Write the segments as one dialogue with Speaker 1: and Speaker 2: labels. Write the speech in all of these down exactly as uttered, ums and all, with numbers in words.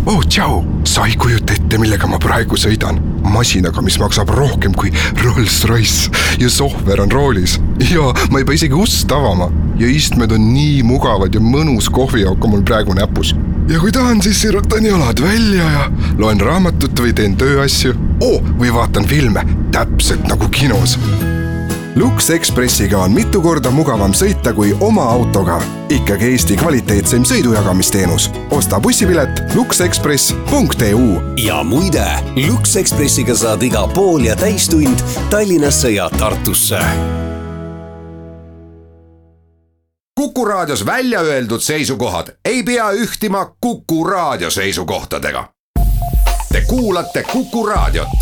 Speaker 1: oh tšau, sa ei kujuta ette, millega ma praegu sõidan. Masinaga, mis maksab rohkem kui Rolls-Royce ja sohver on roolis. Ja ma ei pea isegi ust avama. Ja istmed on nii mugavad ja mõnus kohvijauk on mul praegu näpus. Ja kui tahan, siis sirutan jalad välja ja loen raamatut või teen tööasju. Oh, või vaatan filme, täpselt nagu kinos. Lux Expressiga on mitu korda mugavam sõita kui oma autoga. Ikkagi Eesti kvaliteetsem sõidujagamisteenus. Osta bussipilet luxexpress punkt e u.
Speaker 2: Ja muide, Lux Expressiga saad iga pool ja täistund Tallinnasse ja Tartusse.
Speaker 3: Kuku raadios välja öeldud seisukohad ei pea ühtima Kuku raadio seisukohtadega. Te kuulate Kuku raadiot.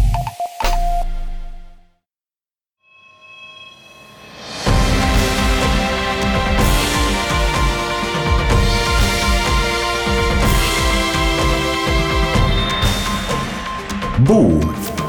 Speaker 4: Buum.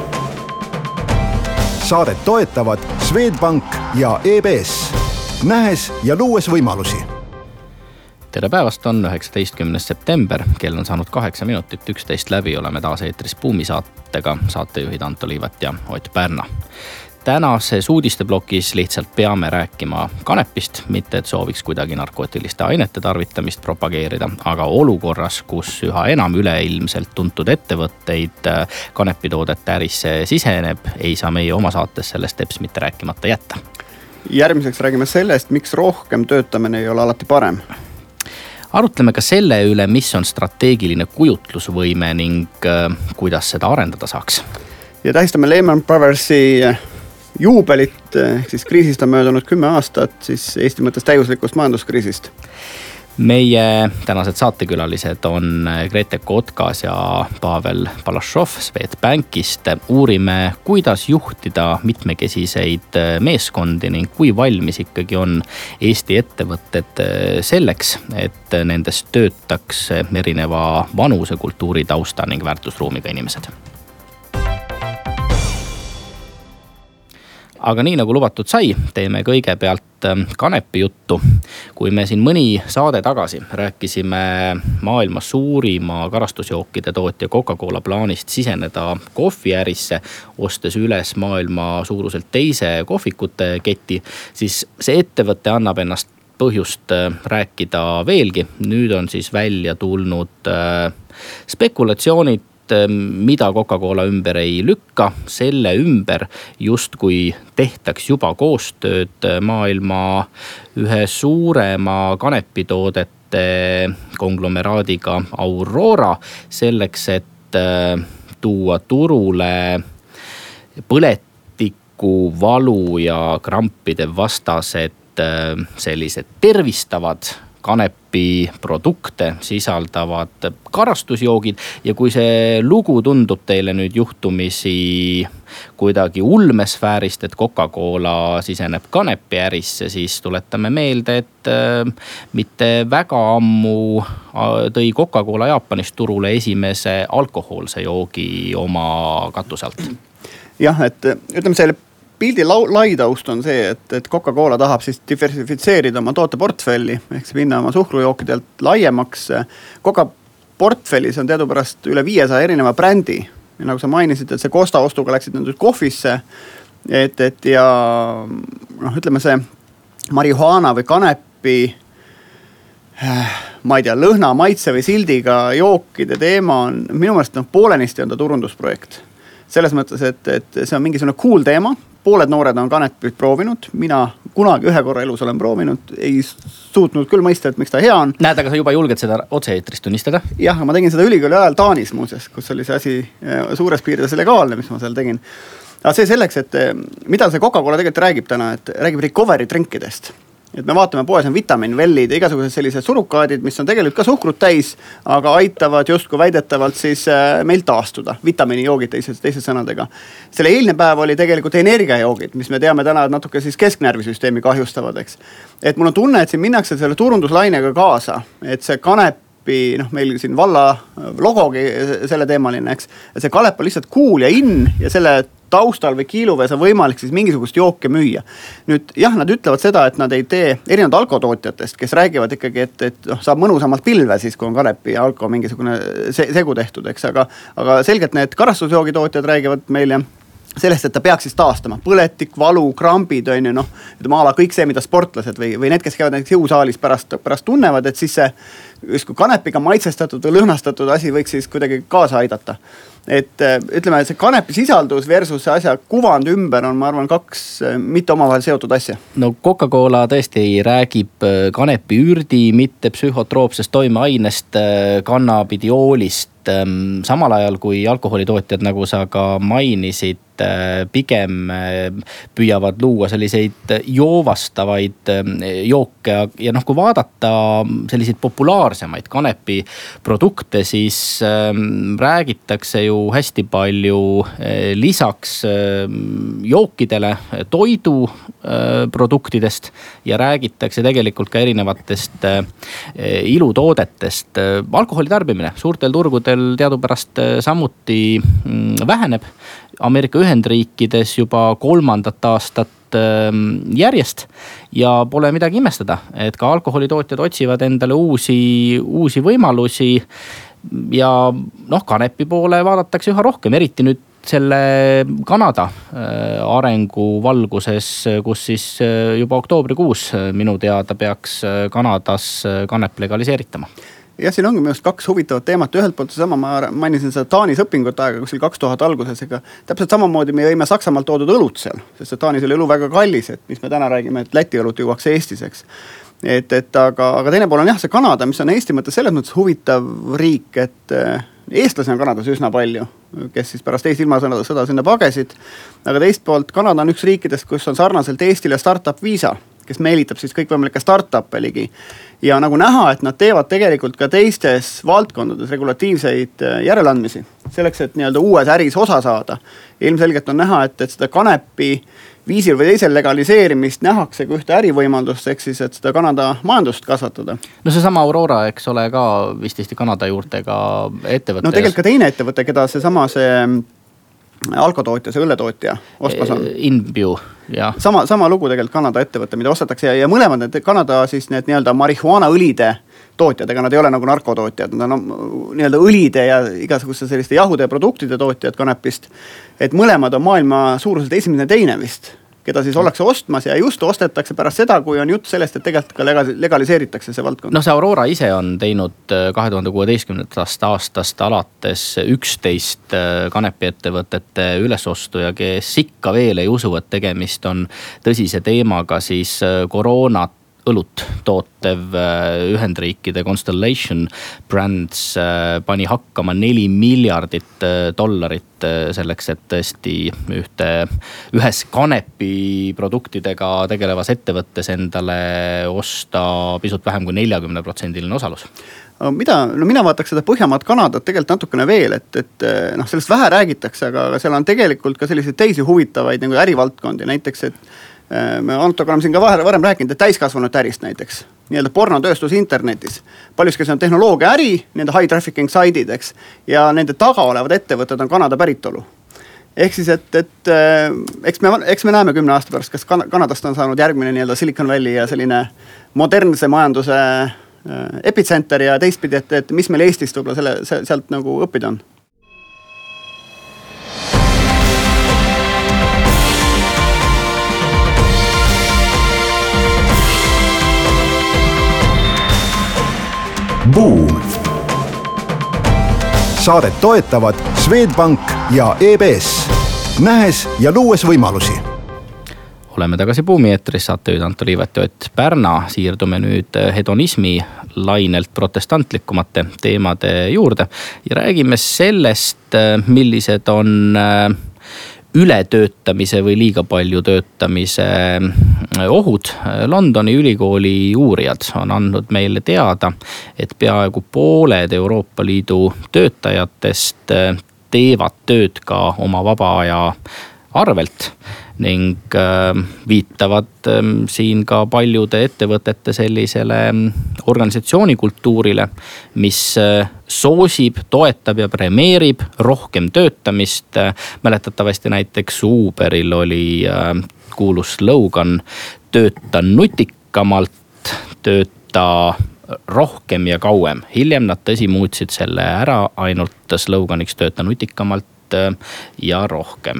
Speaker 4: Saadet toetavad Swedbank ja E B S. Nähes ja luues võimalusi.
Speaker 5: Tere päevast, on üheksateistkümnes september, kell on saanud kaheksa minutit, üksteist läbi, oleme taas eetris Buumi saatega, saatejuhid Anto Liivat ja Ott Pärna. Tänases uudisteblokis lihtsalt peame rääkima kanepist, mitte et sooviks kuidagi narkootiliste ainete tarvitamist propageerida, aga olukorras, kus üha enam üleilmselt tuntud ettevõtteid kanepitoodete ärisse siseneb, ei saa meie oma saates sellest teps mitte rääkimata jätta.
Speaker 6: Järgmiseks räägime sellest, miks rohkem töötamine ei ole alati parem.
Speaker 5: Arutleme ka selle üle, mis on strateegiline kujutlusvõime ning kuidas seda arendada saaks.
Speaker 6: Ja tähistame Lehman Brothersi juubelit, ehk siis kriisist on möödunud kümme aastat, siis Eesti mõttes täiuslikust majanduskriisist.
Speaker 5: Meie tänased saatekülalised on Grete Kotkas ja Pavel Balasov Swedbankist. Uurime, kuidas juhtida mitmekesiseid meeskondi ning kui valmis ikkagi on Eesti ettevõtted selleks, et nendest töötaks erineva vanuse, kultuuri, tausta ning väärtusruumiga inimesed. Aga nii nagu lubatud sai, teeme kõigepealt kanepi juttu. Kui me siin mõni saade tagasi rääkisime maailma suurima karastusjookide tootja Coca-Cola plaanist siseneda kohviärisse, ostes üles maailma suuruselt teise kohvikute keti, siis see ettevõte annab ennast põhjust rääkida veelgi. Nüüd on siis välja tulnud spekulatsioonid, mida Coca-Cola ümber ei lükka, selle ümber justkui tehtaks juba koostööd maailma ühe suurema kanepitoodete konglomeraadiga Aurora, selleks, et tuua turule põletiku, valu ja krampide vastased sellised tervistavad kanepi produkte sisaldavad karastusjoogid ja kui see lugu tundub teile nüüd juhtumisi kuidagi ulmesfäärist, et Coca-Cola siseneb kanepi ärisse, siis tuletame meelde, et mitte väga ammu tõi Coca-Cola Jaapanist turule esimese alkohoolse joogi oma katuse alt.
Speaker 6: Jah, et ütleme selle pildi laidaust on see, et, et Coca-Cola tahab siis diversifitseerida oma tooteportfelli, ehk see minna oma suhkrujookidelt laiemaks. Coca portfellis on teadupärast üle viiesaja erineva brändi. Ja nagu sa mainisid, et see Costa ostuga läksid nüüd kohvisse, et, et ja noh, ütleme see marihuana või kanepi, ma ei tea, lõhna, maitse või sildiga jookide teema on minu meelest no, poolenisti on ta turundusprojekt. Selles mõttes, et, et see on mingisugune cool teema. Pooled noored on kanepit proovinud. Mina kunagi ühe korra elus olen proovinud. Ei suutnud küll mõista, et miks ta hea on.
Speaker 5: Näed, aga sa juba julged seda otse-eetris tunnistada?
Speaker 6: Jah, ma tegin seda ülikooli ajal Taanis muuseas, kus oli see asi suures piirides legaalne, mis ma seal tegin. Aga see selleks, et mida see Coca-Cola tegelikult räägib täna, et räägib recovery drinkidest. Et me vaatame poes on vitaminvellid ja igasugused sellised surukaadid, mis on tegelikult ka suhkrut täis, aga aitavad justkui väidetavalt siis meil taastuda. Vitaminijoogid teised, teised sõnadega. Selle eelne päev oli tegelikult energiajoogid, mis me teame täna, et natuke siis kesknärvisüsteemi kahjustavad, eks. Et mul on tunne, et siin minnakse selle turunduslainega kaasa, et see kanepi, noh meil siin valla logogi selle teemaline, eks. Et see kanep on lihtsalt cool ja in ja selle taustal või kiiluvees on võimalik siis mingisugust jooke müüa. Nüüd jah, nad ütlevad seda, et nad ei tee erinevad alkotootjatest, kes räägivad ikkagi, et, et noh, saab mõnusamalt pilve siis, kui on kanepi ja alko mingisugune se- segu tehtud, eks, aga, aga selgelt need karastusjoogitootjad räägivad meile sellest, et ta peaks siis taastama põletik, valu, krambid, on ju, noh, ütleme ala kõik see, mida sportlased või, või need, kes käivad näiteks jõusaalis pärast, pärast tunnevad, et siis see justkui kanepiga maitsestatud või lõhnastatud asi võiks siis kuidagi kaasa aidata. Et ütleme, see kanepi sisaldus versus see asja kuvand ümber on, ma arvan, kaks mitte omavahel seotud asja.
Speaker 5: No Coca-Cola tõesti räägib kanepi ürdi, mitte psühhotroopsest toimeainest, kannabidiolist, samal ajal kui alkoholitootjad, nagu sa ka mainisid, pigem püüavad luua selliseid joovastavaid jooke ja noh, kui vaadata selliseid populaarsemaid kanepi produkte, siis räägitakse ju hästi palju lisaks jookidele toidu produktidest ja räägitakse tegelikult ka erinevatest ilutoodetest. Alkoholi tarbimine suurtel turgudel teadupärast samuti väheneb. Ameerika Ühendriikides juba kolmandat aastat järjest ja pole midagi imestada, et ka alkoholitootjad otsivad endale uusi, uusi võimalusi ja noh, kanepi poole vaadatakse üha rohkem, eriti nüüd selle Kanada arengu valguses, kus siis juba oktoobrikuus minu teada peaks Kanadas kanep legaliseeritama.
Speaker 6: Jah, siin ongi minust kaks huvitavat teemat. Ühelt poolt sama, ma mainisin seda Taanis õpingut aega, kus oli kaks tuhat alguses, ega täpselt samamoodi me jõime Saksamaalt toodud õlut seal, sest Taanis oli õlu väga kallis, et mis me täna räägime, et Läti õlut jõuaks Eestiseks. Et, et aga, aga teine pool on jah see Kanada, mis on Eesti mõttes selles mõttes huvitav riik, et eestlasi on Kanadas üsna palju, kes siis pärast teist ilmasõda sinna pagesid. Aga teist poolt Kanada on üks riikidest, kus on sarnaselt Eestile startup viisa, kes meelitab siis kõikvõimalikke startup'e ligi. Ja nagu näha, et nad teevad tegelikult ka teistes valdkondades regulatiivseid järeleandmisi, selleks, et nii-öelda uues äris osa saada. Ilmselgelt on näha, et, et seda kanepi viisil või teisel legaliseerimist nähakse kui ühte ärivõimaldust, ehk siis, et seda Kanada majandust kasvatada.
Speaker 5: No see sama Aurora, eks ole, ka vist Eesti Kanada juurtega ettevõtte.
Speaker 6: No tegelikult ka teine ettevõte, keda see sama see alkotootja, see õlletootja ostmas on.
Speaker 5: Inbju, jah.
Speaker 6: Sama, sama lugu tegelikult Kanada ettevõte, mida ostetakse ja, ja mõlemad need Kanada siis need nii-öelda marihuana õlide tootjad, ega nad ei ole nagu narkotootjad, nad on nii-öelda õlide ja igasuguste selliste jahude ja produktide tootjad kanepist. Et mõlemad on maailma suuruselt esimene teine vist, keda siis ollakse ostmas ja just ostetakse pärast seda, kui on jutt sellest, et tegelikult ka legaliseeritakse see valdkond.
Speaker 5: No see Aurora ise on teinud kahe tuhande kuueteistkümnendast aastast alates üksteist kanepiettevõtete ülesostu ja kes ikka veel ei usu, et tegemist on tõsise teemaga, siis koroonat õlut tootev Ühendriikide Constellation Brands pani hakkama neli miljardit dollarit selleks, et tõesti ühte, ühes kanepi produktidega tegelevas ettevõttes endale osta pisut vähem kui neljakümne protsendiline osalus.
Speaker 6: Mida, no mina vaataks seda Põhjamaad Kanadat tegelikult natukene veel, et, et noh, sellest vähe räägitakse, aga seal on tegelikult ka selliseid teisi huvitavaid nagu ärivaldkondi, näiteks, et me Antoga oleme siin ka varem rääkinud, et täiskasvanud ärist näiteks, nii-öelda pornotööstus internetis. Paljus, kes on tehnoloogia äri, nii-öelda high trafficking saidid, eks, ja nende taga olevad ettevõtted on Kanada päritolu. Ehk siis, et, et eks, me, eks me näeme kümne aasta pärast, kas Kanadast on saanud järgmine nii-öelda Silicon Valley ja selline modernse majanduse epitsenter ja teistpidi, et, et mis meil Eestist võib-olla selle, sealt nagu õppida on.
Speaker 4: Buum. Saadet toetavad Swedbank ja E B S. Nähes ja luues võimalusi.
Speaker 5: Oleme tagasi Buumi eetris, saatejuht Anto Liivet ja Ott Pärna. Siirdume nüüd hedonismi lainelt protestantlikumate teemade juurde ja räägime sellest, millised on ületöötamise või liiga palju töötamise ohud. Londoni ülikooli uurijad on andnud meile teada, et peaaegu pooled Euroopa Liidu töötajatest teevad tööd ka oma vaba aja arvelt. ning viitavad siin ka paljude ettevõtete sellisele organisatsioonikultuurile, mis soosib, toetab ja premeerib rohkem töötamist. Mäletatavasti näiteks Uberil oli kuulus slogan tööta nutikamalt, tööta rohkem ja kauem. Hiljem nad tõsi muutsid selle ära ainult sloganiks tööta nutikamalt ja rohkem.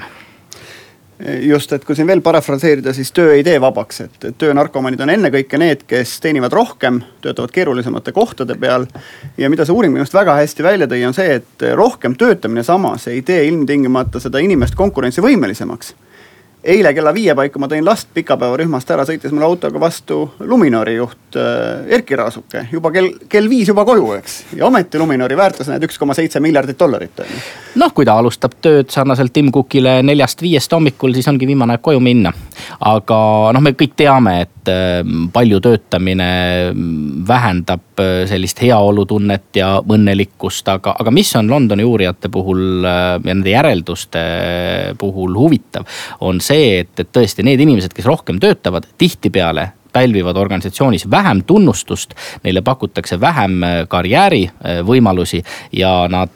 Speaker 6: Just, et kui siin veel parafraseerida, siis töö ei tee vabaks, et töönarkomanid on ennekõike need, kes teenivad rohkem, töötavad keerulisemate kohtade peal. Ja mida see uuring minust väga hästi välja tõi, on see, et rohkem töötamine samas ei tee ilmtingimata seda inimest konkurentsivõimelisemaks. Eile kella viie paiku ma tõin last pikapäevarühmast ära, sõitis mul autoga vastu Luminori juht Erki Raasuke. Juba kell, kell viis juba koju, eks. Ja ometi Luminori väärtus näed üks koma seitse miljardit dollarit.
Speaker 5: Noh, kui ta alustab tööd sarnaselt Tim Cookile neljast viiest hommikul, siis ongi viimane koju minna. Aga noh, me kõik teame, et palju töötamine vähendab sellist heaolutunnet ja õnnelikkust, aga, aga mis on Londoni uurijate puhul ja nende järelduste puhul huvitav, on see, et, et tõesti need inimesed, kes rohkem töötavad, tihtipeale pälvivad organisatsioonis vähem tunnustust, neile pakutakse vähem karjääri võimalusi ja nad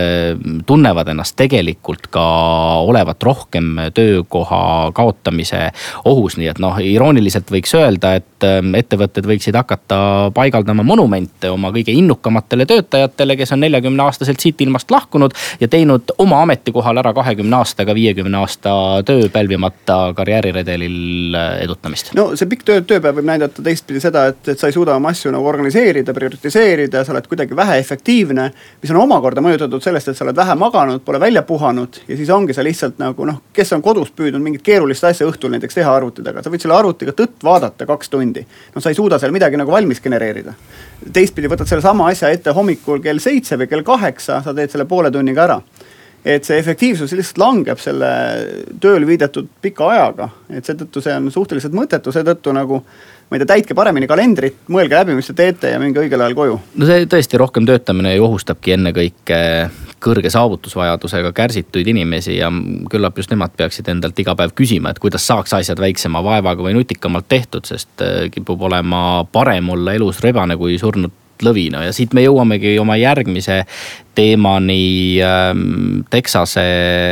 Speaker 5: tunnevad ennast tegelikult ka olevat rohkem töökoha kaotamise ohus. Nii et noh, irooniliselt võiks öelda, et ettevõtted võiksid hakata paigaldama monumente oma kõige innukamatele töötajatele, kes on neljakümne aastaselt siit ilmast lahkunud ja teinud oma ametikohal ära kahekümne aastaga viiekümne aasta töö pälvimata karjääriredelil edutamist.
Speaker 6: No see pikk töö, tööpäev võib näidata teistpidi seda, et, et sa ei suuda oma asju nagu organiseerida, prioritiseerida, sa oled kuidagi vähe efektiivne, mis on omakorda mõjutatud sellest, et sa oled vähe maganud, pole välja puhanud ja siis ongi sa lihtsalt nagu noh, kes on kodus püüdnud mingit keerulist asja õhtul näiteks teha arvutidaga, sa võid selle arvutiga tõtt vaadata kaks tundi. No sa ei suuda seal midagi nagu valmis genereerida. Teistpidi võtad selle sama asja ette hommikul kell seitse või kell kaheksa, sa teed selle poole tunniga ära. Et see efektiivsus lihtsalt langeb selle tööl viidetud pika ajaga, et seetõttu see on suhteliselt mõttetu, seetõttu nagu ma ei tea, täitke paremini kalendrit, mõelge läbi, mis te teete ja minge õigel ajal koju.
Speaker 5: No see tõesti rohkem töötamine ju ohustabki ennekõike kõrge saavutusvajadusega kärsituid inimesi ja küllap just nemad peaksid endalt iga päev küsima, et kuidas saaks asjad väiksema vaevaga või nutikamalt tehtud, sest kipub olema parem olla elus rebane kui surnud lõvina. Ja siit me jõuamegi oma järgmise teemani Texase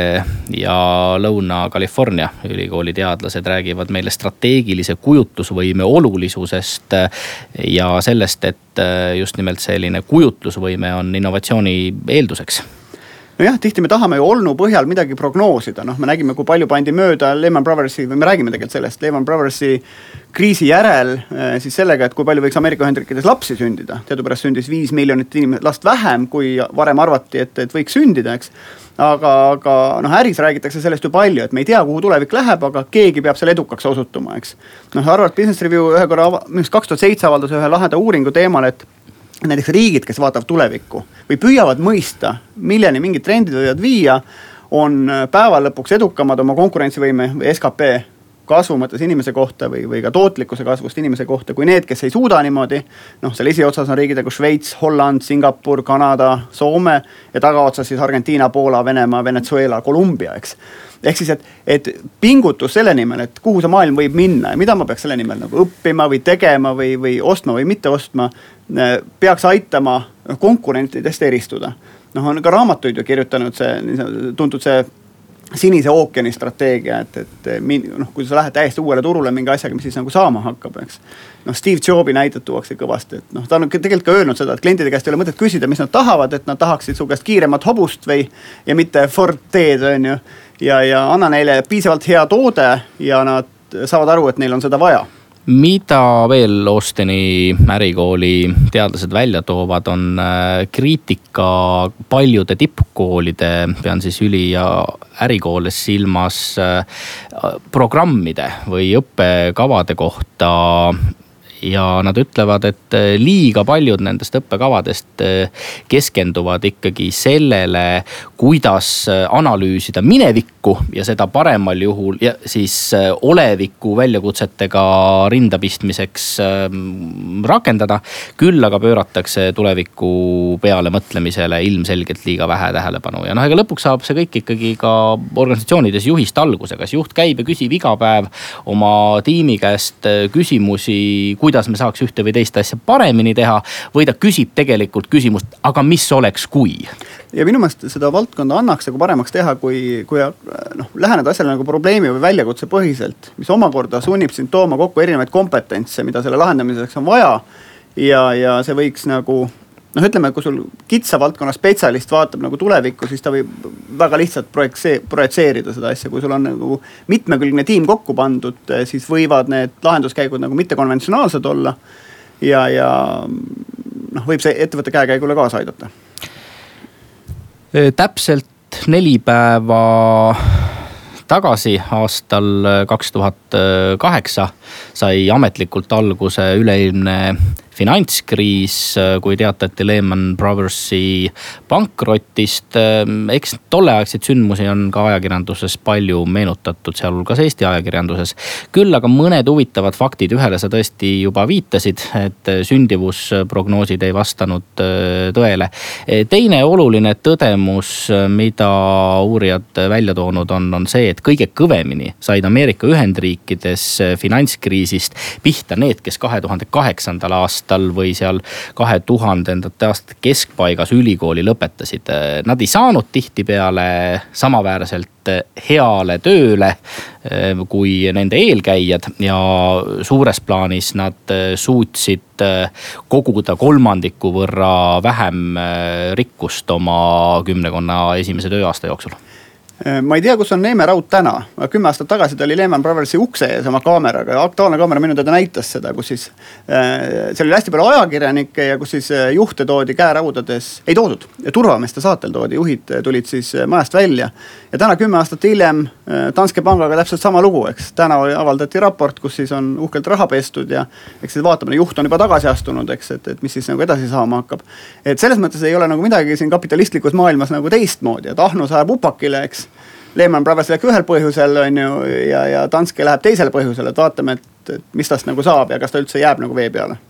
Speaker 5: ja Lõuna-California ülikooli teadlased räägivad meile strateegilise kujutlusvõime olulisusest ja sellest, et just nimelt selline kujutlusvõime on innovatsiooni eelduseks.
Speaker 6: No jah, tihti me tahame ju olnu põhjal midagi prognoosida. Noh, me nägime, kui palju pandi mööda Lehman Brothersi, või me räägime tegelikult sellest Lehman Brothersi kriisi järel siis sellega, et kui palju võiks Ameerika Ühendriikides lapsi sündida. Teadupärast sündis viis miljonit inimest last vähem, kui varem arvati, et, et võiks sündida, eks. Aga, aga noh, äris räägitakse sellest ju palju, et me ei tea, kuhu tulevik läheb, aga keegi peab seal edukaks osutuma, eks. Noh, Harvard Business Review ühe korra, minust kaks tuhat seitse avaldas ühe laheda uuringu teemal, et näiteks riigid, kes vaatavad tulevikku või püüavad mõista, milleni mingid trendid võivad viia, on päeva lõpuks edukamad oma konkurentsivõime või S K P kasvu mõttes inimese kohta või, või ka tootlikkuse kasvust inimese kohta, kui need, kes ei suuda niimoodi. Noh, seal esiotsas on riigid nagu Šveits, Holland, Singapur, Kanada, Soome ja tagaotsas siis Argentiina, Poola, Venemaa, Venezuela, Kolumbia, eks. Ehk siis, et, et pingutus selle nimel, et kuhu see maailm võib minna ja mida ma peaks selle nimel nagu õppima või tegema või, või ostma või mitte ostma, peaks aitama konkurentidest eristuda. Noh, on ka raamatuid ju kirjutanud see, tuntud see sinise ookeani strateegia, et, et noh, kui sa lähed täiesti uuele turule mingi asjaga, mis siis nagu saama hakkab, eks. Noh, Steve Jobsi näited tuuakse kõvasti, et noh, ta on tegelikult ka öelnud seda, et klientide käest ei ole mõtet küsida, mis nad tahavad, et nad tahaksid su käest kiiremat hobust või ja mitte Ford T-d, on ju. Ja, ja anna neile piisavalt hea toode ja nad saavad aru, et neil on seda vaja.
Speaker 5: Mida veel Austini ärikooli teadlased välja toovad, on kriitika paljude tippkoolide, pean siis üli- ja ärikooles silmas programmide või õppekavade kohta ja nad ütlevad, et liiga paljud nendest õppekavadest keskenduvad ikkagi sellele, kuidas analüüsida minevikku ja seda paremal juhul ja siis oleviku väljakutsetega rindapistmiseks rakendada. Küll aga pööratakse tuleviku peale mõtlemisele ilmselgelt liiga vähe tähelepanu. Ja noh, ega lõpuks saab see kõik ikkagi ka organisatsioonides juhist alguse. Kas juht käib ja küsib iga päev oma tiimi käest küsimusi, kuidas me saaks ühte või teist asja paremini teha, või ta küsib tegelikult küsimust, aga mis oleks kui?
Speaker 6: Ja minu meelest seda valdkonda annaks nagu paremaks teha, kui, kui noh, läheneda asjale nagu probleemi või väljakutse põhiselt, mis omakorda sunnib sind tooma kokku erinevaid kompetentse, mida selle lahendamiseks on vaja. Ja, ja see võiks nagu noh, ütleme, kui sul kitsa valdkonna spetsialist vaatab nagu tulevikku, siis ta võib väga lihtsalt projitseerida seda asja. Kui sul on nagu mitmekülgne tiim kokku pandud, siis võivad need lahenduskäigud nagu mittekonventsionaalsed olla ja, ja noh, võib see ettevõtte käekäigule kaasa aidata.
Speaker 5: Täpselt neli päeva tagasi aastal kaks tuhat kaheksa sai ametlikult alguse üleilmne finantskriis, kui teatati Lehman Brothersi pankrotist. Eks tolleaegseid sündmusi on ka ajakirjanduses palju meenutatud, sealhulgas Eesti ajakirjanduses. Küll aga mõned huvitavad faktid, ühele sa tõesti juba viitasid, et sündivusprognoosid ei vastanud tõele. Teine oluline tõdemus, mida uurijad välja toonud on, on see, et kõige kõvemini said Ameerika Ühendriikides finantskriisist pihta need, kes kahe tuhande kaheksandal aastal või seal kahe tuhandendate aastate keskpaigas ülikooli lõpetasid. Nad ei saanud tihtipeale samaväärselt heale tööle kui nende eelkäijad ja suures plaanis nad suutsid koguda kolmandiku võrra vähem rikkust oma kümnekonna esimese tööaasta jooksul.
Speaker 6: Ma ei tea, kus on Neeme Raud täna. Kümme aastat tagasi ta oli Lehman Brothersi ukse ees oma kaameraga ja Aktuaalne kaamera minu teda näitas seda, kus siis äh, seal oli hästi palju ajakirjanikke ja kus siis juhte toodi käeraudades, ei toodud, turvameeste saatel toodi, juhid tulid siis majast välja. Ja täna kümme aastat hiljem Danske Pangaga täpselt sama lugu, eks. Täna avaldati raport, kus siis on uhkelt raha pestud ja eks see vaatamine juht on juba tagasi astunud, eks, et, et mis siis nagu edasi saama hakkab. Et selles mõttes ei ole nagu midagi siin kapitalistlikus maailmas nagu teistmoodi, et ahnus ajab upakile, eks. Lehman Brothers läheb ühel põhjusel on ju, ja, ja Danske läheb teisel põhjusel, et vaatame, et, et mis tast nagu saab ja kas ta üldse jääb nagu vee peale.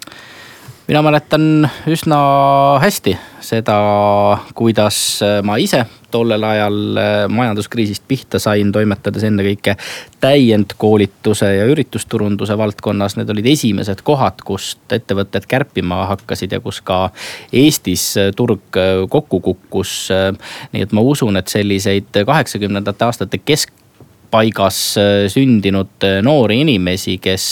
Speaker 5: Mina mäletan üsna hästi seda, kuidas ma ise tollel ajal majanduskriisist pihta sain, toimetades enne kõike täiendkoolituse ja üritusturunduse valdkonnas. Need olid esimesed kohad, kust ettevõtted kärpima hakkasid ja kus ka Eestis turg kokku kukkus. Nii et ma usun, et selliseid kaheksakümnendate aastate keskpaigas sündinud noori inimesi, kes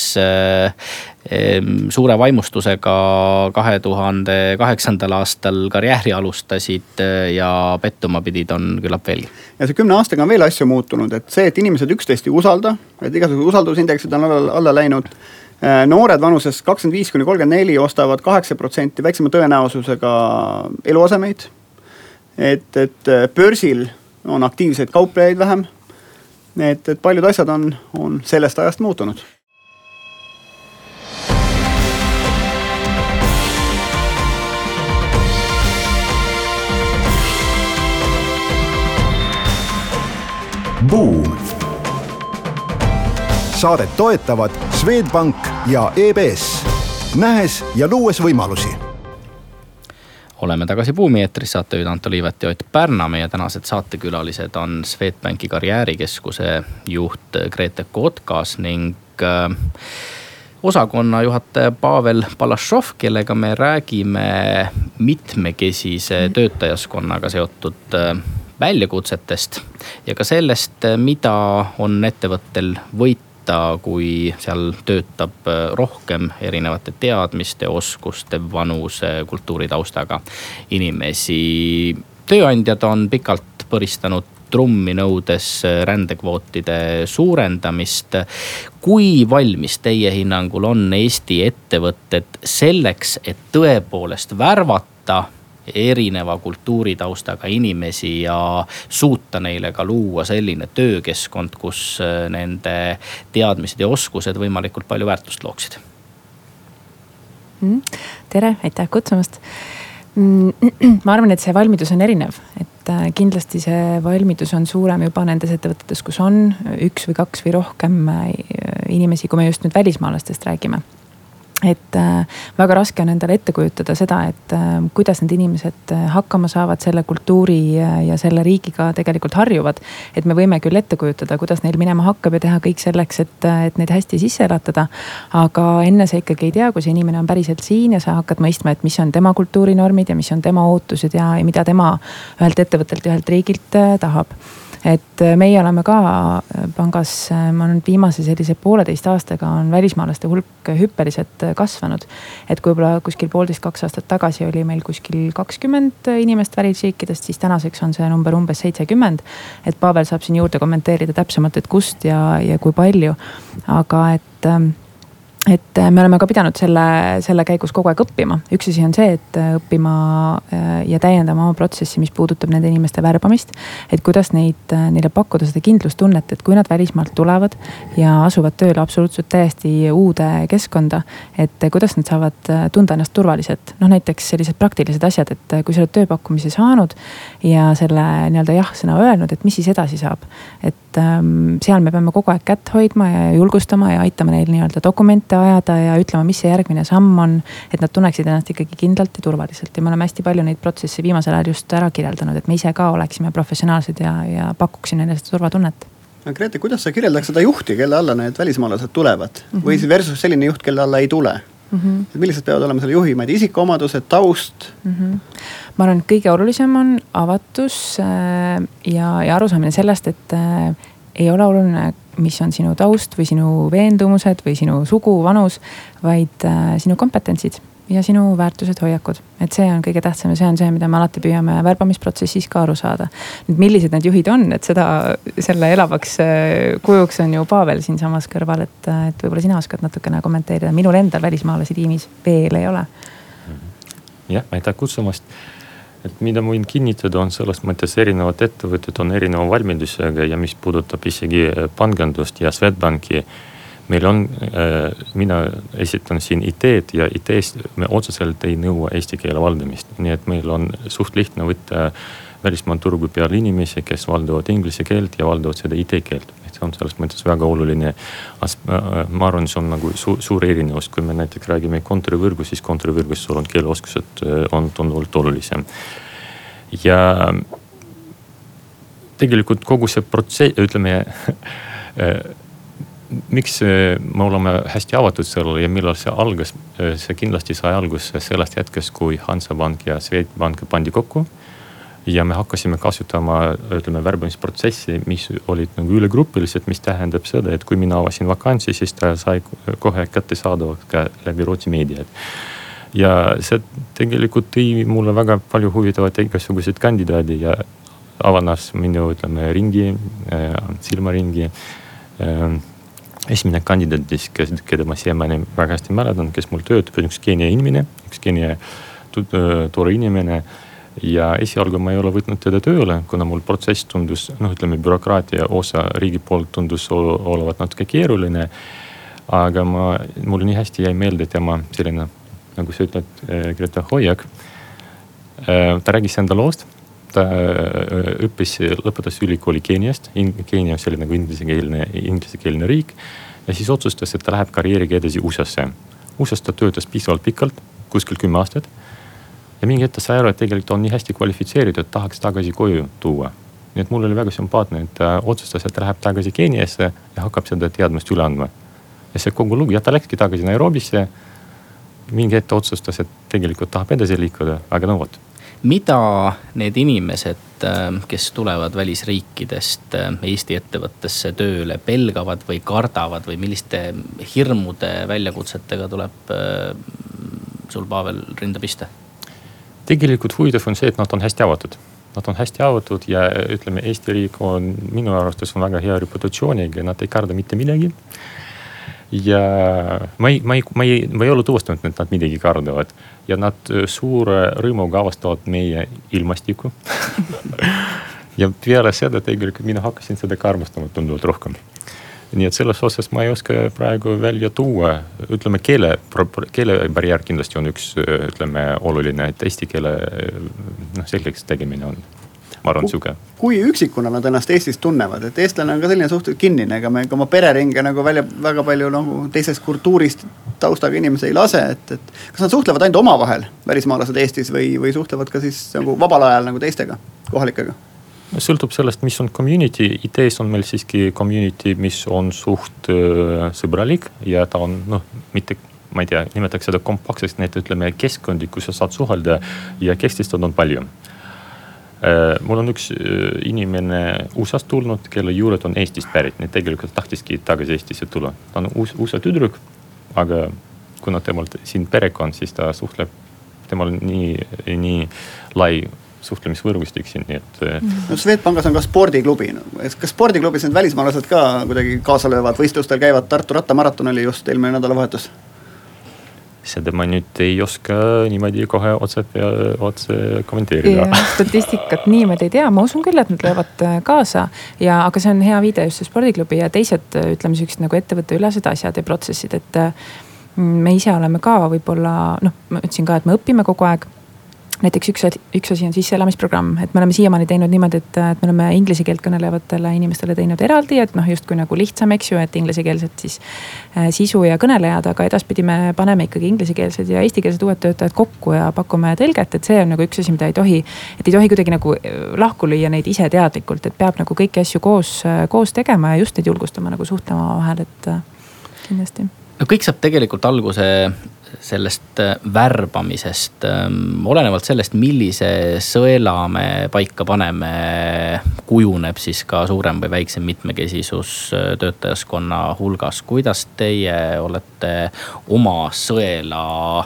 Speaker 5: suure vaimustusega kahe tuhande kaheksandal aastal karjääri alustasid ja pettuma pidid, on küllap veelgi.
Speaker 6: Ja see kümne aastaga on veel asju muutunud, et see, et inimesed üksteist ei usalda, et igasugused usaldusindeksid on alla, alla läinud. Noored vanuses kakskümmend viis kuni kolmkümmend neli ostavad kaheksa protsenti väiksema tõenäosusega eluasemeid. Et, et börsil on aktiivseid kauplejaid vähem. Et, et paljud asjad on, on sellest ajast muutunud.
Speaker 4: Buum. Saadet toetavad Swedbank ja E B S. Nähes ja luues võimalusi.
Speaker 5: Oleme tagasi Buumi eetris, saatejuhid Anto Liivet ja Ott Pärna. Meie tänased saatekülalised on Swedbanki karjäärikeskuse juht Grete Kotkas ning osakonna juhataja Pavel Balasov, kellega me räägime mitmekesise töötajaskonnaga seotud väljakutsetest ja ka sellest, mida on ettevõttel võita, kui seal töötab rohkem erinevate teadmiste, oskuste, vanuse, kultuuritaustaga inimesi. Tööandjad on pikalt põristanud trummi nõudes rändekvootide suurendamist. Kui valmis teie hinnangul on Eesti ettevõtted selleks, et tõepoolest värvata erineva kultuuritaustaga inimesi ja suuta neile ka luua selline töökeskkond, kus nende teadmised ja oskused võimalikult palju väärtust looksid?
Speaker 7: tere, aitäh kutsumast. Ma arvan, et see valmidus on erinev, et kindlasti see valmidus on suurem juba nendes ettevõtetes, kus on üks või kaks või rohkem inimesi, kui me just nüüd välismaalastest räägime. Et äh, väga raske on endale ette kujutada seda, et äh, kuidas need inimesed hakkama saavad selle kultuuri ja, ja selle riigiga tegelikult harjuvad. Et me võime küll ette kujutada, kuidas neil minema hakkab ja teha kõik selleks, et, et neid hästi sisse elatada. Aga enne sa ikkagi ei tea, kui see inimene on päriselt siin ja sa hakkad mõistma, et mis on tema kultuurinormid ja mis on tema ootused ja, ja mida tema ühelt ettevõttelt ja ühelt riigilt äh, tahab. Et meie oleme ka pangas, ma olen viimase sellise pooleteist aastaga on välismaalaste hulk hüppeliselt kasvanud. Et kui võib-olla kuskil poolteist kaks aastat tagasi oli meil kuskil kakskümmend inimest välisriikidest, siis tänaseks on see number umbes seitsekümmend. Et Pavel saab siin juurde kommenteerida täpsemalt, et kust ja, ja kui palju. Aga et... Et me oleme ka pidanud selle, selle käigus kogu aeg õppima. Üks asi on see, et õppima ja täiendama oma protsessi, mis puudutab nende inimeste värbamist. Et kuidas neid, neile pakkuda seda kindlustunnet, et kui nad välismaalt tulevad ja asuvad tööle absoluutselt täiesti uude keskkonda, et kuidas nad saavad tunda ennast turvaliselt. Noh, näiteks sellised praktilised asjad, et kui sa oled tööpakkumise saanud ja selle nii-öelda jah sõna öelnud, et mis siis edasi saab. Et ähm, seal me peame kogu aeg kätt hoidma ja julgustama ja aitama neil nii-öelda dokumente ajada ja ütlema, mis see järgmine samm on, et nad tunneksid ennast ikkagi kindlalt ja turvaliselt. Ja me oleme hästi palju neid protsesse viimasel ajal just ära kirjeldanud, et me ise ka oleksime professionaalsed ja, ja pakuksin neile seda turvatunnet.
Speaker 6: Grete, kuidas sa kirjeldaks seda juhti, kelle alla need välismaalased tulevad? Mm-hmm. Või versus selline juht, kelle alla ei tule? Mm-hmm. Millised peavad olema selle juhi, ma ei tea, isikuomadused, taust? Mm-hmm.
Speaker 7: Ma arvan, et kõige olulisem on avatus ja, ja arusaamine sellest, et ei ole oluline, mis on sinu taust või sinu veendumused või sinu sugu, vanus, vaid äh, sinu kompetentsid ja sinu väärtused, hoiakud. Et see on kõige tähtsam ja see on see, mida me alati püüame värbamisprotsessis ka aru saada. Nüüd, millised need juhid on, et seda, selle elavaks kujuks on ju Pavel siin samas kõrval, et, et võib-olla sina oskad natukene kommenteerida. Minul endal välismaalasi tiimis veel ei ole.
Speaker 8: Jah, aitäh kutsumast. Et mida võin kinnitada on selles mõttes erinevad ettevõtted on erineva valmidusega ja mis puudutab isegi pangandust ja Swedbanki. Meil on, mina esitan siin I T-d ja I T-s me otseselt ei nõua eesti keele valdamist. Nii et meil on suht lihtne võtta välismaa turgu peal inimesi, kes valdavad inglise keelt ja valdavad seda I T keelt. Et see on selles mõttes väga oluline. Ma arvan, see on nagu su- suur erinevus. Kui me näiteks räägime kontorivõrgu, siis kontorivõrgus sul on keeleoskused on tunduvalt olulisem. Ja tegelikult kogu see protsess, ütleme, miks me oleme hästi avatud sellele ja millal see algas, see kindlasti sai algus sellest hetkest, kui Hansabank ja Swedbank pandi kokku. Ja me hakkasime kasutama, ütleme, värbamisprotsessi, mis olid nagu ülegrupilised, mis tähendab seda, et kui mina avasin vakantsi, siis ta sai kohe kätte saadavaks ka läbi Rootsi meediat. Ja see tegelikult tõi mulle väga palju huvitavad igasugused kandidaadi ja avanas minu, ütleme, ringi, silmaringi. Esimene kandidaat, kes, keda ma siiamaani väga hästi mäletan, kes mul töötab, on üks Keenia inimene, üks Keenia tore inimene. Ja esialgu ma ei ole võtnud teda tööle, kuna mul protsess tundus, noh, ütleme, bürokraatia osa riigi poolt tundus olevat natuke keeruline. Aga ma, mul nii hästi jäi meelde tema selline, nagu sa ütled, Greta hoiak. Ta räägis enda loost. Ta õppis, lõpetas ülikooli Keeniast. Keenia on selline nagu inglisekeelne, inglisekeelne riik. Ja siis otsustas, et ta läheb karjäriga edasi U S A-sse. U S A-s ta töötas piisavalt pikalt, kuskil kümme aastat. Ja mingi ette sai aru, et tegelikult on nii hästi kvalifitseeritud, et tahaks tagasi koju tuua. Nii et mul oli väga sümpaatne, et ta otsustas, et ta läheb tagasi Keeniasse ja hakkab seda teadmist üle andma. Ja see kogu lugu, ja ta läkski tagasi Nairobisse. Mingi ette otsustas, et tegelikult tahab edasi liikuda, aga no vot.
Speaker 5: Mida need inimesed, kes tulevad välisriikidest Eesti ettevõttesse tööle, pelgavad või kardavad või milliste hirmude väljakutsetega tuleb sul, Pavel, rinda pista?
Speaker 8: Tegelikult huvitav on see, et nad on hästi avatud. Nad on hästi avatud ja ütleme, Eesti riik on minu arvates on väga hea reputatsiooniga, nad ei karda mitte midagi. Ja ma ei, ma ei, ma ei, ma ei ole tuvastanud, et nad midagi kardavad. Ja nad suure rõõmuga avastavad meie ilmastiku. Ja peale seda tegelikult mina hakkasin seda ka armastama tunduvalt rohkem. nii et selles osas ma ei oska praegu välja tuua, ütleme keele, keele barjäär kindlasti on üks, ütleme oluline, et eesti keele noh, selgeks tegemine on, ma arvan, suge.
Speaker 6: Kui üksikuna nad ennast Eestis tunnevad, et eestlane on ka selline suhteliselt kinnine, ega me oma pereringe nagu välja väga palju nagu teisest kultuurist taustaga inimesi ei lase, et, et kas nad suhtlevad ainult omavahel välismaalased Eestis või, või suhtlevad ka siis nagu vabal ajal nagu teistega, kohalikega?
Speaker 8: Sõltub sellest, mis on community, I T-s on meil siiski community, mis on suht äh, sõbralik ja ta on, noh, mitte, ma ei tea, nimetaks seda kompaktseks, need ütleme keskkondi, kus sa saad suhelda ja kestistada on palju. Äh, mul on üks äh, inimene U S A-st tulnud, kelle juured on Eestist pärit, need tegelikult tahtiski tagasi Eestisse tulla. Ta on U S A tüdruk, aga kuna temal siin perekond, siis ta suhtleb, temal nii, nii lai suhtlemisvõrgustik siin, nii et... No,
Speaker 6: Swedbankis on ka spordiklubi. Kas spordiklubis need välismaalased ka kuidagi kaasa löövad, võistlustel käivad? Tartu rattamaraton oli just eelmine nädalavahetus.
Speaker 8: Seda ma nüüd ei oska niimoodi kohe otse, otse kommenteerida.
Speaker 7: Ja, statistikat niimoodi ei tea, ma usun küll, et nad löövad kaasa, ja, aga see on hea viide just see spordiklubi ja teised, ütleme süksed nagu ettevõtte ülesed asjad ja protsessid, et me ise oleme ka võib-olla, noh, ma ütlesin ka, et me õpime kogu aeg. Näiteks üks, üks asi on sisseelamisprogramm, et me oleme siiamaani teinud niimoodi, et, et me oleme inglise keelt kõnelevatele inimestele teinud eraldi, et noh, just kui nagu lihtsam, eks ju, et inglisekeelsed siis äh, sisu ja kõnelejad, aga edaspidi me paneme ikkagi inglisekeelsed ja eestikeelsed uued töötajad kokku ja pakume tõlget, et see on nagu üks asi, mida ei tohi, et ei tohi kuidagi nagu lahku lüüa neid ise teadlikult, et peab nagu kõiki asju koos, koos tegema ja just neid julgustama nagu suhtlema vahel, et kindlasti.
Speaker 5: No kõik saab tegelikult alguse sellest värbamisest, olenevalt sellest, millise sõela me paika paneme, kujuneb siis ka suurem või väiksem mitmekesisus töötajaskonna hulgas. Kuidas teie olete oma sõela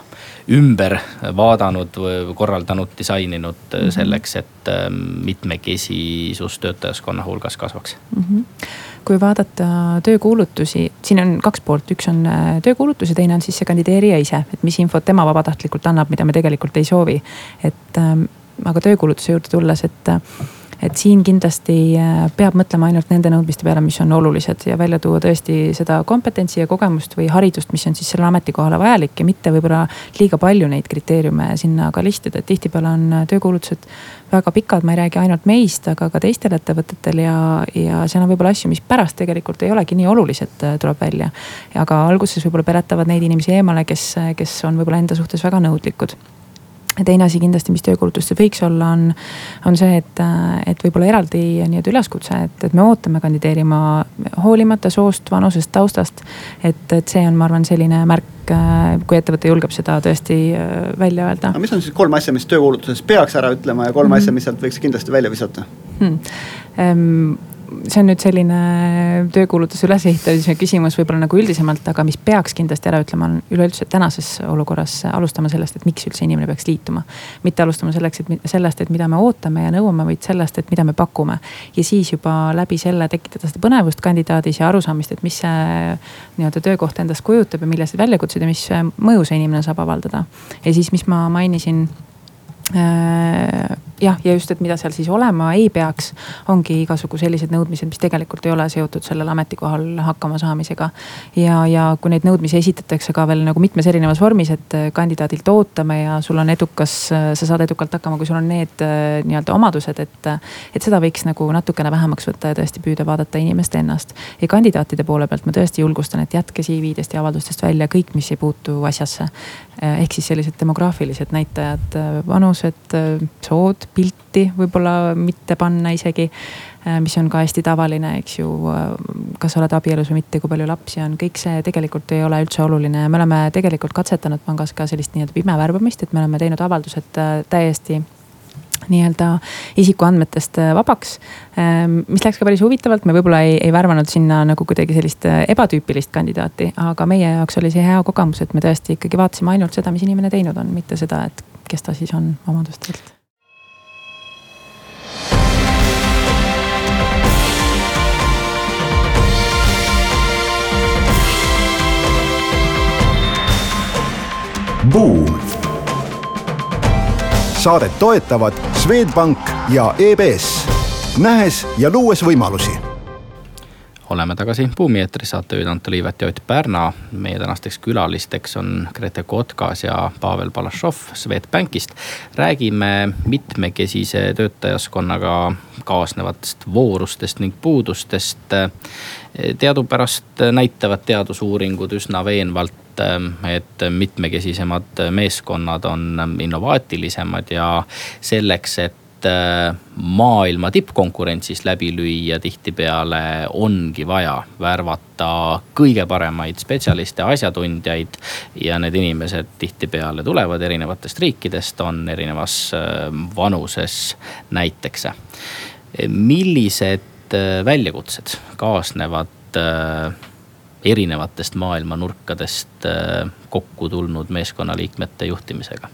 Speaker 5: ümber vaadanud, korraldanud, disaininud selleks, et mitmekesisus töötajaskonna hulgas kasvaks?
Speaker 7: Mm-hmm. Kui vaadata töökuulutusi, siin on kaks poolt, üks on töökuulutus ja teine on siis see kandideerija ise, et mis infot tema vabatahtlikult annab, mida me tegelikult ei soovi. Et, aga töökuulutuse juurde tulles, et, et siin kindlasti peab mõtlema ainult nende nõudmiste peale, mis on olulised ja välja tuua tõesti seda kompetentsi ja kogemust või haridust, mis on siis selle ametikohale vajalik ja mitte võib-olla liiga palju neid kriteeriume sinna ka listida. Et tihtipeale on töökuulutused väga pikad, ma ei räägi ainult meist, aga ka teistel ettevõtetel ja, ja seal on võib-olla asju, mis pärast tegelikult ei olegi nii olulised, tuleb välja. Aga alguses võib-olla peletavad neid inimesi eemale, kes, kes on võib-olla enda suhtes väga nõudlikud. Teine asi kindlasti, mis töökuulutustel võiks olla, on, on see, et, et võib-olla eraldi nii-öelda üleskutse, et, et me ootame kandideerima hoolimata soost, vanusest, taustast. Et, et see on, ma arvan, selline märk, kui ettevõte julgeb seda tõesti välja öelda.
Speaker 6: Aga mis on siis kolm asja, mis töökuulutuses peaks ära ütlema ja kolm mm. asja, mis sealt võiks kindlasti välja visata?
Speaker 7: Hmm. Um, see on nüüd selline töökuulutuse ülesehitamise küsimus võib-olla nagu üldisemalt, aga mis peaks kindlasti ära ütlema on üleüldse tänases olukorras alustama sellest, et miks üldse inimene peaks liituma. Mitte alustama selleks, et sellest, et mida me ootame ja nõuame, vaid sellest, et mida me pakume. Ja siis juba läbi selle tekitada seda põnevust kandidaadis ja arusaamist, et mis see nii-öelda töökoht endast kujutab ja millised väljakutsed ja mis mõju see inimene saab avaldada. Ja siis, mis ma mainisin, jah, ja just, et mida seal siis olema ei peaks, ongi igasugu sellised nõudmised, mis tegelikult ei ole seotud sellel ametikohal hakkama saamisega. Ja, ja kui neid nõudmisi esitatakse ka veel nagu mitmes erinevas vormis, et kandidaadilt ootame ja sul on edukas, sa saad edukalt hakkama, kui sul on need nii-öelda omadused, et, et seda võiks nagu natukene vähemaks võtta ja tõesti püüda vaadata inimeste ennast. Ja kandidaatide poole pealt ma tõesti julgustan, et jätke C V-dest ja avaldustest välja kõik, mis ei puutu asjasse. Ehk siis sellised demograafilised näitajad, vanused, sood, pilti võib-olla mitte panna isegi, mis on ka hästi tavaline, eks ju, kas oled abielus või mitte, kui palju lapsi on, kõik see tegelikult ei ole üldse oluline. Me oleme tegelikult katsetanud pangas ka sellist nii-öelda pime värbamist, et me oleme teinud avaldused täiesti nii-öelda isikuandmetest vabaks, mis läks ka päris huvitavalt. Me võib-olla ei, ei värvanud sinna nagu kuidagi sellist ebatüüpilist kandidaati, aga meie jaoks oli see hea kogemus, et me tõesti ikkagi vaatasime ainult seda, mis inimene teinud on, mitte seda, et kes ta siis on omadustelt.
Speaker 4: Buum. Saadet toetavad Swedbank ja E B S. Nähes ja luues võimalusi.
Speaker 5: oleme tagasi Buumi eetris, saatejuhid Anto Liivet ja Ott Pärna. Meie tänasteks külalisteks on Grete Kotkas ja Pavel Balashov Swedbankist. Räägime mitmekesise töötajaskonnaga kaasnevatest voorustest ning puudustest. Teadupärast näitavad teadusuuringud üsna veenvalt, et mitmekesisemad meeskonnad on innovaatilisemad ja selleks, et maailma tippkonkurentsis läbi lüüa, tihtipeale ongi vaja värvata kõige paremaid spetsialiste, asjatundjaid ja need inimesed tihtipeale tulevad erinevatest riikidest, on erinevas vanuses näiteks. Millised väljakutsed kaasnevad erinevatest maailma nurkadest kokku tulnud meeskonnaliikmete juhtimisega?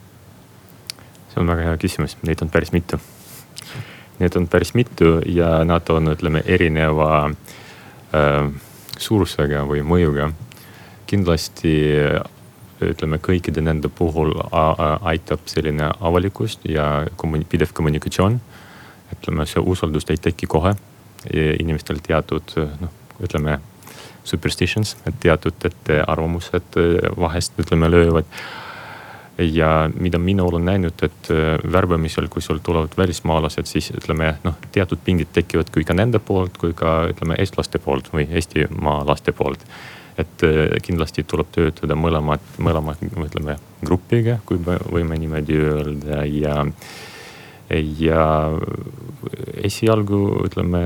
Speaker 8: See on väga hea küsimus, neid on päris mitu. Need on päris mitu ja nad on, ütleme, erineva äh, suurusega või mõjuga. Kindlasti, ütleme, kõikide nende puhul aitab selline avalikust ja pidev kommunikatsioon. Ütleme, see usaldus ei teki kohe. Inimestel teatud, noh, ütleme, superstitions, et teatud ette arvamused vahest, ütleme, löövad. Ja mida mina olen näinud, et värbamisel, kui sul tulevad välismaalased, siis ütleme, noh, teatud pingid tekivad kui ka nende poolt, kui ka, ütleme, eestlaste poolt või Eestimaa laste poolt. Et kindlasti tuleb töötada mõlemad, mõlemad, ütleme, gruppiga, kui võime niimoodi öelda ja, ja esialgu, ütleme,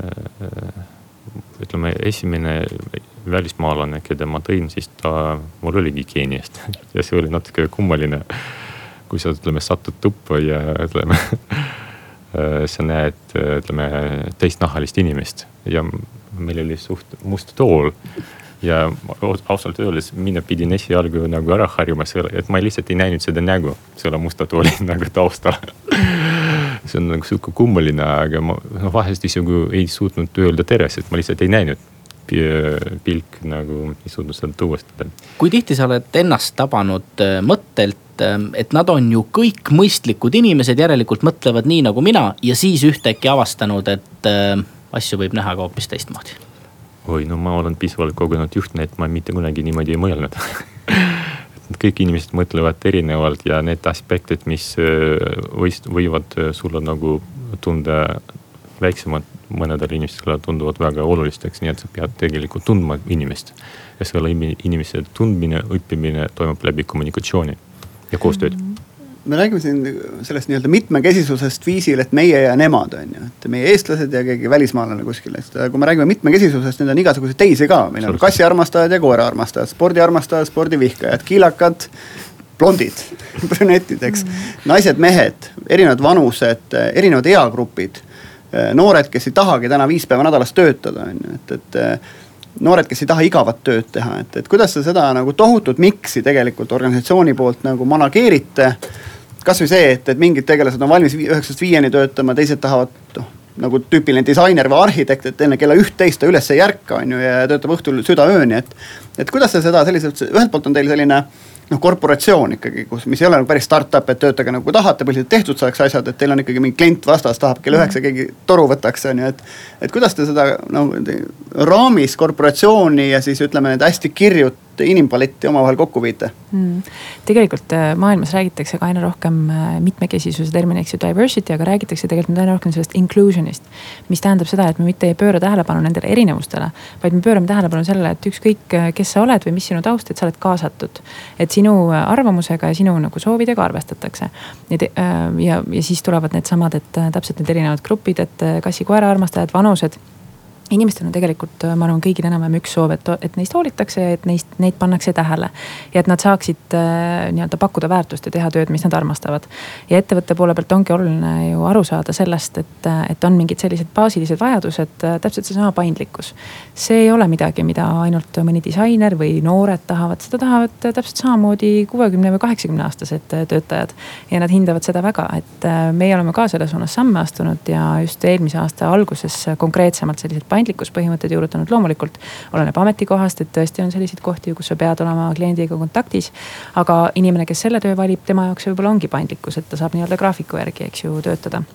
Speaker 8: ütleme, esimene välismaalane, keda ma tõin, siis ta mul oligi Keeniast ja see oli natuke kummaline, kui sa, ütleme, satud tuppa ja, ütleme, sa näed, ütleme, teistnahalist inimest ja meil oli suht must tool ja ausalt öeldes mina pidin esialgu nagu ära harjuma selle, et ma lihtsalt ei näinud seda nägu selle musta tooli nagu taustal. See on nagu suhku kummaline, aga ma vahest isegi ei suutnud öelda tere, sest ma lihtsalt ei näinud. Pilk nagu ei suutnud seda tuvastada.
Speaker 5: Kui tihti sa oled ennast tabanud mõttelt, et nad on ju kõik mõistlikud inimesed, järelikult mõtlevad nii nagu mina ja siis ühtäkki avastanud, et asju võib näha ka hoopis teistmoodi?
Speaker 8: Oi, no ma olen piisavalt kogenud juhtne, et ma mitte kunagi niimoodi ei mõelnud. Kõik inimesed mõtlevad erinevalt ja need aspektid, mis võivad sulle nagu tunda väiksemad, mõnedel inimestele tunduvad väga olulisteks, nii et sa pead tegelikult tundma inimest. Ja selle inimese tundmine, õppimine toimub läbi kommunikatsiooni ja koostööd.
Speaker 6: Me räägime siin sellest nii-öelda mitmekesisusest viisil, et meie ja nemad on ju, et meie eestlased ja keegi välismaalane kuskil. Kui me räägime mitmekesisusest, need on igasugused teisi ka. Meil on kassiarmastajad ja koeraarmastajad, spordiarmastajad, spordivihkajad, kiilakad, blondid, brünetid, eks. Naised, mehed, erinevad vanused, erinevad eagrupid, noored, kes ei tahagi täna viis päeva nädalas töötada. Et, et noored, kes ei taha igavat tööd teha. Et, et kuidas sa seda nagu tohutut miksi tegelikult organisatsiooni poolt nagu manageerite? Kas või see, et, et mingid tegelased on valmis üheksast viieni töötama, teised tahavad noh, nagu tüüpiline disainer või arhitekt, et enne kella üht-teist ta üles ei järka on ju, ja töötab õhtul südaööni. Et, et kuidas sa seda selliselt, ühelt poolt on teil selline noh, korporatsioon ikkagi, kus, mis ei ole nagu päris start-up, et töötage nagu tahate, põhiliselt tehtud saaks asjad, et teil on ikkagi mingi klient vastas, tahab kell üheksa keegi toru võtaks, on ju, et, et kuidas te seda no, raamis korporatsiooni ja siis ütleme need hästi kirjut inimpaletti omavahel kokku viite?
Speaker 7: Mm. Tegelikult maailmas räägitakse ka aina rohkem mitmekesisuse termini, eks ju diversity, aga räägitakse tegelikult aina rohkem sellest inclusionist, mis tähendab seda, et me mitte ei pööra tähelepanu nendele erinevustele, vaid me pöörame tähelepanu sellele, et ükskõik, kes sa oled või mis sinu taust, et sa oled kaasatud. Et sinu arvamusega ja sinu nagu soovidega arvestatakse. Ja, ja, ja siis tulevad need samad, et täpselt need erinevad grupid, et kassi-koera armastajad, vanused. Inimestel on tegelikult, ma arvan, kõigil enam üks soov, et, et neist hoolitakse ja et neist, neid pannakse tähele. Ja et nad saaksid äh, nii-öelda pakkuda väärtust ja teha tööd, mis nad armastavad. Ja ettevõtte poole pealt ongi oluline ju aru saada sellest, et, et on mingid sellised baasilised vajadused, täpselt see sama paindlikkus. See ei ole midagi, mida ainult mõni disainer või noored tahavad. Seda tahavad täpselt samamoodi kuuekümne või kaheksakümne aastased töötajad. Ja nad hindavad seda väga, et meie oleme ka selles suunas samme astunud ja just eelmise aasta alguses konkreetsemalt sellised paindlikkuspõhimõtted juurutanud. Loomulikult oleneb ametikohast, et tõesti on selliseid kohti, kus sa pead olema kliendiga kontaktis. Aga inimene, kes selle töö valib, tema jaoks võib-olla ongi paindlikkus, et ta saab nii-öelda graafiku järgi, eks ju, töötada.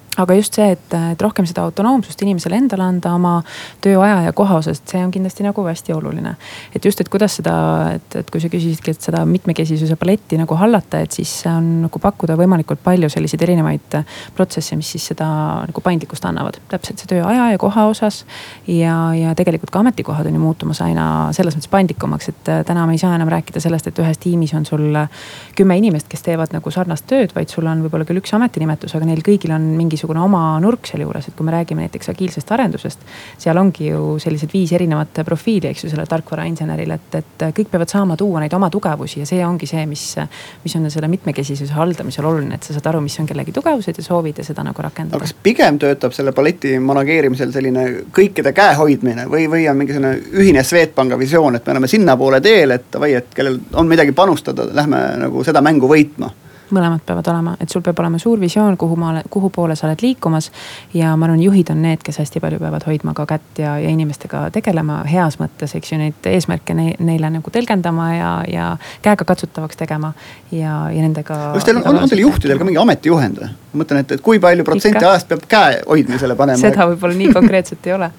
Speaker 7: aga just see, et, et rohkem seda autonoomsust inimesele endale anda oma tööaja ja koha osas, see on kindlasti nagu hästi oluline. Et just, et kuidas seda, et, et kui sa küsisidki, et seda mitmekesisuse paletti nagu hallata, et siis on nagu pakkuda võimalikult palju selliseid erinevaid protsesse, mis siis seda nagu paindlikkust annavad. Täpselt see tööaja ja koha osas ja, ja tegelikult ka ametikohad on ju muutumas aina selles mõttes paindlikumaks, et täna me ei saa enam rääkida sellest, et ühes tiimis on sul kümme inimest, kes teevad nagu sarnast tööd, vaid sul on võib-olla küll üks ametinimetus, aga neil kõigil on mingisugune oma nurk seal juures, et kui me räägime näiteks agiilsest arendusest, seal ongi ju sellised viis erinevat profiili, eks ju, selle tarkvara inseneril, et, et kõik peavad saama tuua neid oma tugevusi ja see ongi see, mis, mis on selle mitmekesisuse haldamisel oluline, et sa saad aru, mis on kellegi tugevused ja soovid ja seda nagu rakendada.
Speaker 6: Aga kas pigem töötab selle paleti manageerimisel selline kõikide käe hoidmine või, või on mingi selline ühine Swedbanka visioon, et me oleme sinna poole teel, et või et kellel on midagi panustada, lähme nagu seda mängu võitma?
Speaker 7: Mõlemad peavad olema, et sul peab olema suur visioon, kuhu, ma, kuhu poole sa oled liikumas ja ma arvan, juhid on need, kes hästi palju peavad hoidma ka kätt ja, ja inimestega tegelema heas mõttes, eks ju, neid eesmärke ne, neile nagu tõlgendama ja, ja käega katsutavaks tegema ja, ja nendega.
Speaker 6: Kas teil on, on, on teil juhtidel ka mingi ametijuhend? Ma mõtlen, et, et kui palju protsenti Ikka. ajast peab käe hoidmisele panema?
Speaker 7: Seda võib-olla nii konkreetselt ei ole.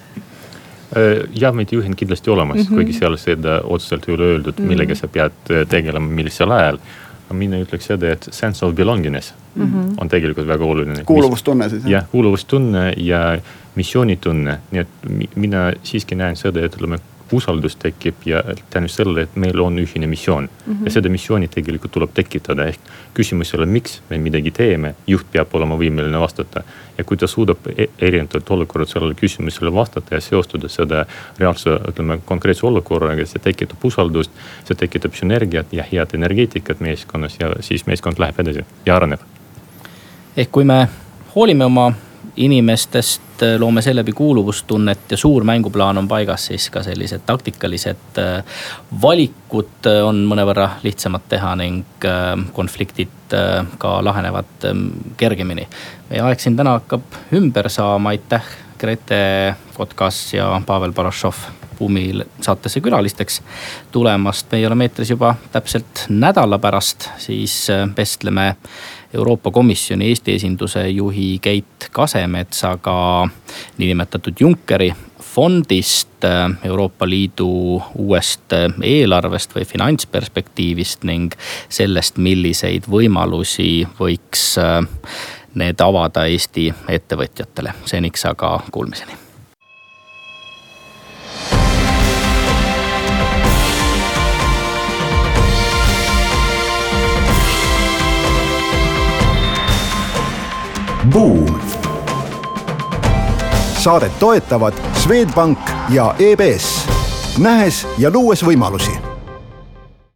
Speaker 8: Ja ametijuhend kindlasti olemas, mm-hmm. kuigi seal seda otseselt ei ole öeldud, mm-hmm. millega sa pead tegelema, millisel ajal. Mina ütleks seda, et sense of belongingness mm-hmm. on tegelikult väga oluline.
Speaker 6: Kuuluvustunne siis.
Speaker 8: Jah, kuuluvustunne ja missioonitunne. Nii et mina siiski näen seda, et oleme usaldus tekib ja tänu sellele, et meil on ühine missioon. Mm-hmm. Ja seda missiooni tegelikult tuleb tekitada. Ehk küsimus selle, miks me midagi teeme, juht peab olema võimeline vastata. Ja kui ta suudab erinevat olukorrad sellele küsimusele vastata ja seostuda seda reaalse, ütleme, konkreetse olukorraga, see tekitab usaldust, see tekitab sünergiat ja head energeetikat meeskonnas ja siis meeskond läheb edasi ja areneb.
Speaker 5: Ehk kui me hoolime oma inimestest, loome seeläbi kuuluvustunnet ja suur mänguplaan on paigas, siis ka sellised taktikalised valikud on mõnevõrra lihtsamad teha ning konfliktid ka lahenevad kergemini. Meie aeg siin täna hakkab ümber saama, aitäh Grete Kotkas ja Pavel Barašov Buumi saatesse külalisteks tulemast. Me oleme meetris juba täpselt nädala pärast, siis vestleme Euroopa Komisjoni Eesti esinduse juhi Keit Kasemetsaga niinimetatud Junckeri fondist, Euroopa Liidu uuest eelarvest või finantsperspektiivist ning sellest, milliseid võimalusi võiks need avada Eesti ettevõtjatele. Seniks aga kuulmiseni.
Speaker 4: Buum. Saadet toetavad Swedbank ja E B S. Nähes ja luues võimalusi.